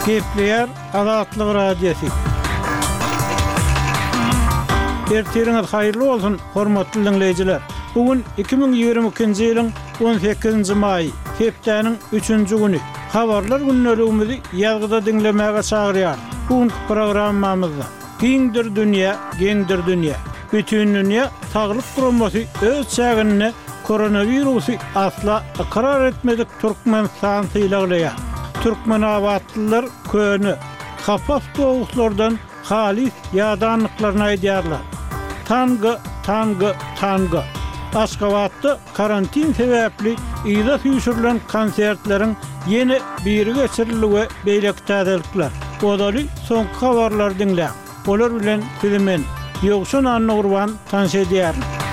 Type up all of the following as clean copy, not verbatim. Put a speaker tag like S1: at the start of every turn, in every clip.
S1: Kepler Azatlyk Radiosu. Erteriňiz haýyrly bolsun, hormatly dinleýijiler. Bugün 2022-nji ýylyň 18-nji maýy, hepdeniň 3-nji güni. Habarlar günnäligimizi ýazgyda dinlemäge çagyrýar. Bugün programmamyzda giňdir dünýä, geňdir dünýä. Bütün dünýä saglyk guramasy öz çägine koronawirusi asla ikarar etmedik Türkmenistan sylaglaya. Türkmen awatlylar köni hafaf dowuklardan halis ýadanlyklaryny aýdýarlar. Tanga. Aşgabatda karantin sebäpli ýyla süýşürilen konsertleriň ýene biri geçiriligi beýlekdädelikler. Odaly soňky habarlar dinläp, olar bilen bilemen ýokşan anny tanşedýär.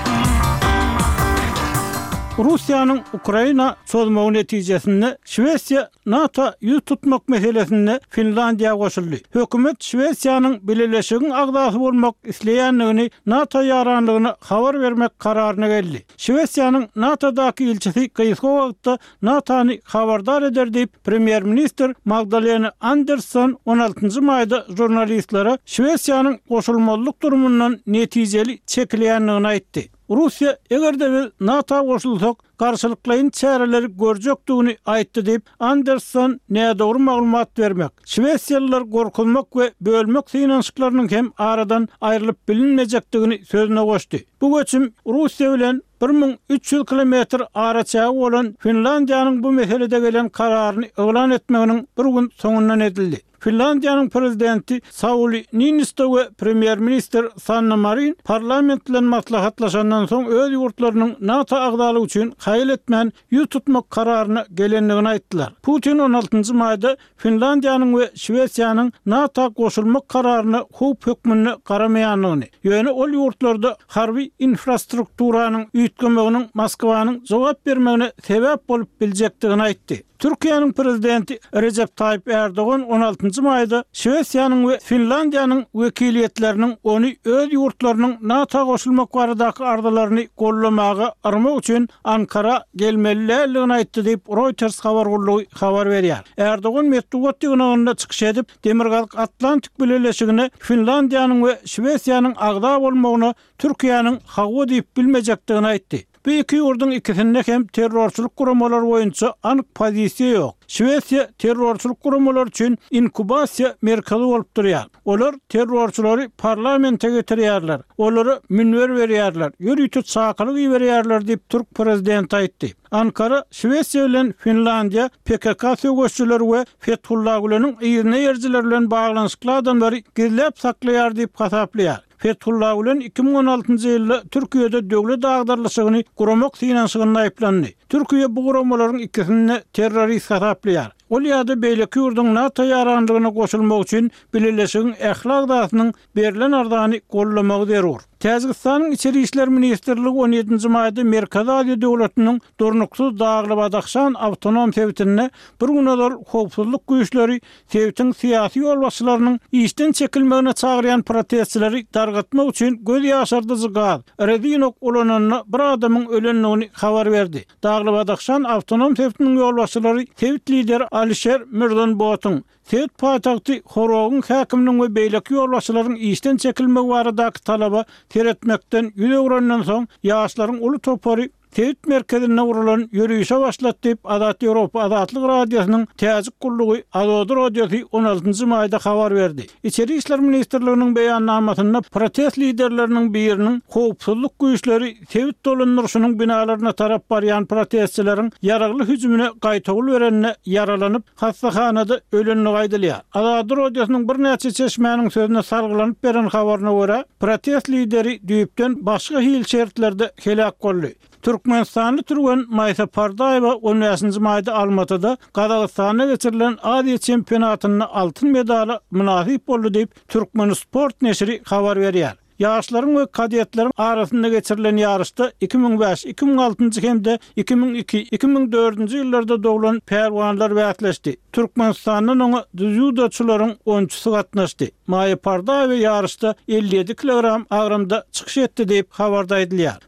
S1: Russiýanyň Ukraina çözmegi netijesinde Şwesiýa NATO ýüz tutmak meselesinde Finlandiýa goşuldy. Hökümet Şwesiýanyň birleşigiň agdasy bolmak isleýänligini NATO ýaranlygyny habar bermek kararyna geldi. Şwesiýanyň NATO'daky elçisi Kysgowagda NATO'ny habardar eder diýip Premier Minister Magdalena Andersson 16-njy maýda jurnalistlere Şwesiýanyň goşulmalyk durumundan netijeli çekilýänligini aýtdy. Russiýa egerde biz NATO goşulsak garşylyklaryň çäreleri görjekdigini aýtdy diýip Andersson nädogry maglumat bermek. Şwesiýalılar gorkulmak we bölmek synanşyklarynyň hem aradan aýrylyp bilinmejekdigini sözüne goşdy. Bu göçüm Russiýa bilen 1300 kilometr araçağı bolan Finlandiýanyň bu meselede gelen kararyny elan etmeginiň bir gün soňundan edildi. Finlandiýanyň prezidenti Sauli Niinisto we premier minister Sanna Marin parlament bilen maslahatlaşandan soň öz ýurtlarynyň NATO agdalygy üçin haýyl etmän ýüz tutmak kararyna gelenligini aýtdylar. Putin 16-njy maýda Finlandiýanyň we Şwesiýanyň NATO goşulmak kararyny hup hökmüne garamaýanlygyny, ýöne ol ýurtlarda harby infrastrukturanyň üýtgemeginiň Moskwanyň jogap bermegine sebäp bolup biljekdigini aýtdy. Türkiýanyň prezidenti Recep Tayyip Erdoğan 16-njy maýda Şwesiýanyň we Finlandiýanyň wekiliýetleriniň ony öz ýurtlarynyň NATO goşulmak baradaky ardalaryny gollamagy armak üçin Ankara gelmeliligini aýtdy diýip Reuters habar gullugy habar berýär. Erdoğan Metdugat ýygnagynda çykyş edip Demirgazyk Atlantik birleşigine Finlandiýanyň we Şwesiýanyň agda bolmagyny Türkiýanyň hawa diýip bilmejekdigini aýtdy. Bu iki ýurdun ikisinde hem terrorçuluk guramalary boýunça anyk pozisiýa ýok. Şwesiýa terrorçuluk guramalary üçin inkubasiýa merkezi bolup durýar. Olar terrorçulary parlamente getirýärler, olary münwer berýärler, ýürüýtüp çakylyk berýärler diýip Türk prezidenti aýtdy. Ankara, Şwesiýa bilen Finlandiýa PKK söwüşçüleri we Fethullah Gülen'in ýerine ýerjiler bilen baglanyşykly adamlary gizläp saklaýar diýip hasaplaýar. Fethullah Gülen 2016-njy ýylda Türkiýede döwlet agdarlyşygyny guramak synanşygyny aýplandy. Türkiýe bu guramalaryň ikisini terrorist hasaplaýar. Ol ýa-da beýleki ýurdun NATO ýaranlygyna goşulmak üçin birleşigiň ählak dasynyň berilen ardany gollamagy derur. Täzgistanyň içeri işler ministrligi 17-nji maýda Merkezi Aziýa döwletiniň durnuksuz Dagly Badakhşan awtonom sewtine bir günler howpsuzlyk güýçleri sewtiň syýasy ýolbaşçylarynyň işden çekilmegine çagyrýan protestçileri dargatmak üçin göz ýaşardyjy gaz Redinok ulananyna bir adamyň ölenligini habar berdi. Dagly Badakhşan awtonom sewtiniň ýolbaşçylary sewt lideri Alisher Mirzanboýatyn Sewt paýtagty Horogyň häkiminiň we beýleki ýolbaşçylaryň işden çekilmegi baradaky talaba teretmekden ýüregrenenden soň ýaşlaryň uly topary Sewt merkezine urulan ýürüýüşe başlatdy diýip Azat Ýewropa Azatlyk radiosynyň täzik gullugy Azad radiosu 16-njy maýda habar berdi. İçeri işler ministrliginiň beýannamasyna protest liderleriniň biriniň howpsuzlyk güýçleri Sewt dolandyrşynyň binalaryna tarap barýan protestçileriň ýaragly hüjümine gaýtagyl berenine yaralanyp hastahanada ölenligi aýdylýar. Azad radiosynyň bir näçe çeşmäniň sözüne sargylanyp beren habaryna görä, protest lideri düýüpden başga hil şertlerde helak boldy. Türkmenistanly türgen Maýsa Pardaýewa 15-nji maýda Almatyda Gazagystana geçirilen Aziýa çempionatyna altyn medala münasip boldy diýip Türkmen Sport neşri habar berýär. Ýaşlaryň we kadetlerin arasynda geçirilen ýarışda 2005, 2006 hemde 2002, 2004 ýyllarda doglan perwanlar wätleşdi. Türkmenistanyň oňa judoçylaryň 10-çysy gatnaşdy. Maýa Pardaýewa ýarışda 57 kilogram agrymda çykyş etdi diýip habarda edilýär.